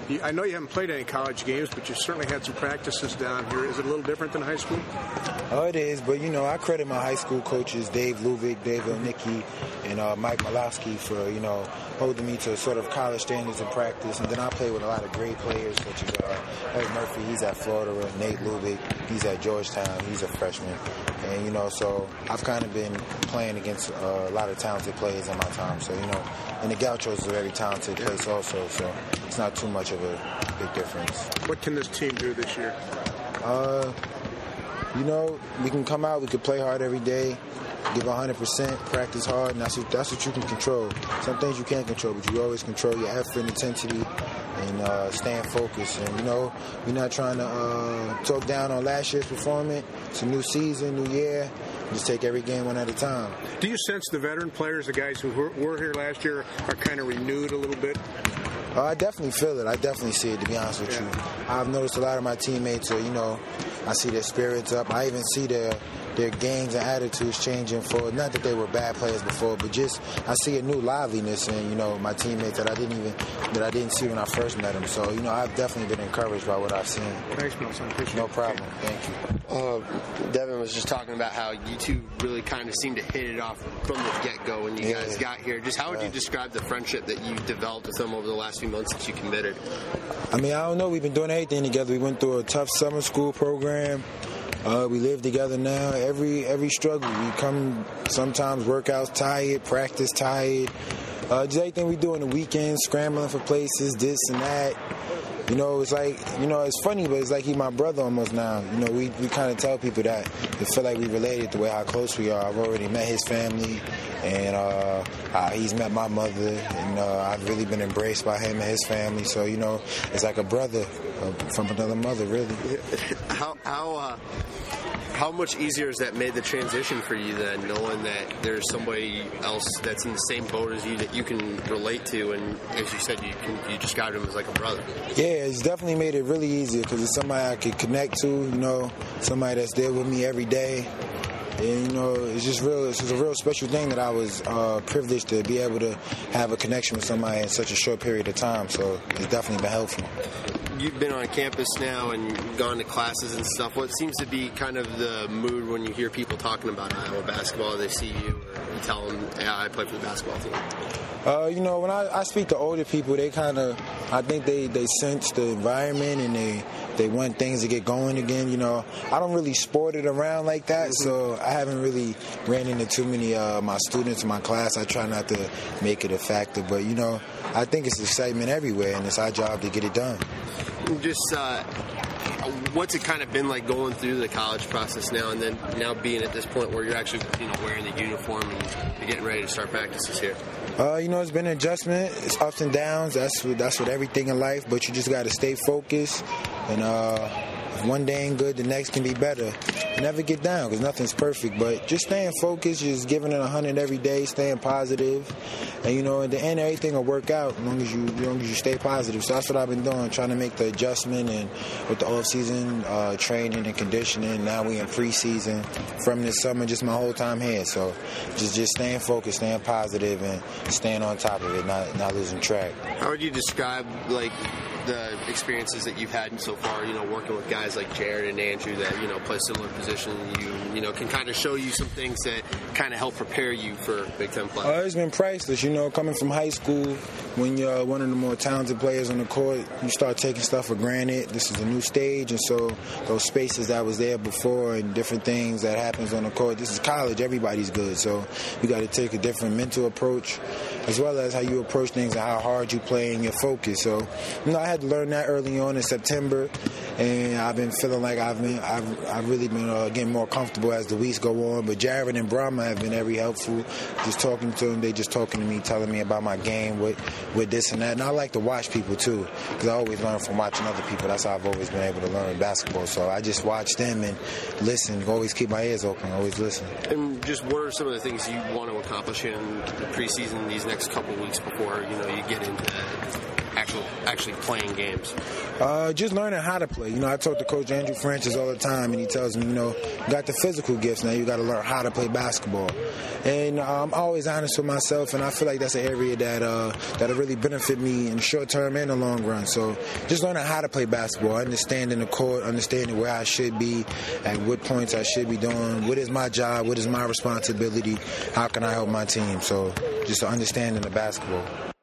I know you haven't played any college games, but you certainly had some practices down here. Is it a little different than high school? Oh, it is, but, I credit my high school coaches, Dave Lubick, Dave Elnicki, and Mike Malowski for, holding me to sort of college standards in practice. And then I play with a lot of great players, such as Ed Murphy, he's at Florida, Nate Lubick, he's at Georgetown, he's a freshman. And, so I've kind of been playing against a lot of talented players in my time. So, and the Gauchos is a very talented place also, so it's not too much of a big difference. What can this team do this year? We can come out, we can play hard every day, give 100%, practice hard, and that's what you can control. Some things you can't control, but you always control your effort and intensity and staying focused. And, we're not trying to talk down on last year's performance. It's a new season, new year. Just take every game one at a time. Do you sense the veteran players, the guys who were here last year, are kind of renewed a little bit? I definitely feel it. I definitely see it, to be honest with you. I've noticed a lot of my teammates are, I see their spirits up. I even see their games and attitudes changing for, not that they were bad players before, but just I see a new liveliness in, my teammates that I didn't see when I first met them. So, I've definitely been encouraged by what I've seen. Thanks, Nelson. Appreciate it. No problem. Thank you. Devin was just talking about how you two really kind of seemed to hit it off from the get-go when you guys got here. Just how would you describe the friendship that you developed with them over the last few months since you committed? I don't know. We've been doing everything together. We went through a tough summer school program. We live together now. Every struggle, we come sometimes workouts tired, practice tired. Just everything we do on the weekends, scrambling for places, this and that. It's like, it's funny, but it's like he's my brother almost now. We kind of tell people that. They feel like we related the way how close we are. I've already met his family, and he's met my mother, and I've really been embraced by him and his family. So, it's like a brother from another mother, really. How much easier has that made the transition for you then, knowing that there's somebody else that's in the same boat as you that you can relate to, and as you said, you described him as like a brother? Yeah, it's definitely made it really easier because it's somebody I could connect to, somebody that's there with me every day. And, it's just a real special thing that I was privileged to be able to have a connection with somebody in such a short period of time. So it's definitely been helpful. You've been on campus now and gone to classes and stuff. What seems to be kind of the mood when you hear people talking about Iowa basketball? They see you and tell them, yeah, I play for the basketball team. When I speak to older people, they kind of, I think they sense the environment and they want things to get going again. I don't really sport it around like that, so I haven't really ran into too many my students in my class. I try not to make it a factor, but I think it's excitement everywhere, and it's our job to get it done. Just what's it kind of been like going through the college process now, and then now being at this point where you're actually wearing the uniform and you're getting ready to start practices here? It's been an adjustment. It's ups and downs. That's with everything in life. But you just got to stay focused. And if one day ain't good, the next can be better. Never get down because nothing's perfect. But just staying focused, just giving it 100 every day, staying positive. And at the end, everything will work out as long as you stay positive. So that's what I've been doing, trying to make the adjustment. And with the off-season training and conditioning, now we in preseason from this summer, just my whole time here. So just staying focused, staying positive, and staying on top of it, not losing track. How would you describe the experiences that you've had so far, working with guys like Jared and Andrew that, play similar position, can kind of show you some things that kind of help prepare you for Big Ten play? It's been priceless, coming from high school, when you're one of the more talented players on the court, you start taking stuff for granted. This is a new stage, and so those spaces that was there before and different things that happens on the court, this is college, everybody's good, so you got to take a different mental approach, as well as how you approach things and how hard you play and your focus. So, I had to learn that early on in September, and I've been feeling like I've really been getting more comfortable as the weeks go on. But Jared and Brahma have been very helpful. Just talking to them, they just talking to me, telling me about my game with this and that. And I like to watch people too, because I always learn from watching other people. That's how I've always been able to learn basketball. So I just watch them and listen. Always keep my ears open. Always listen. And just what are some of the things you want to accomplish in the preseason these next couple of weeks before you get into that? actually playing games? Just learning how to play. I talk to Coach Andrew Francis all the time, and he tells me, you got the physical gifts, now you got to learn how to play basketball. And I'm always honest with myself, and I feel like that's an area that'll really benefit me in the short term and the long run. So just learning how to play basketball, understanding the court, understanding where I should be, at what points I should be doing, what is my job, what is my responsibility, how can I help my team. So just understanding the basketball.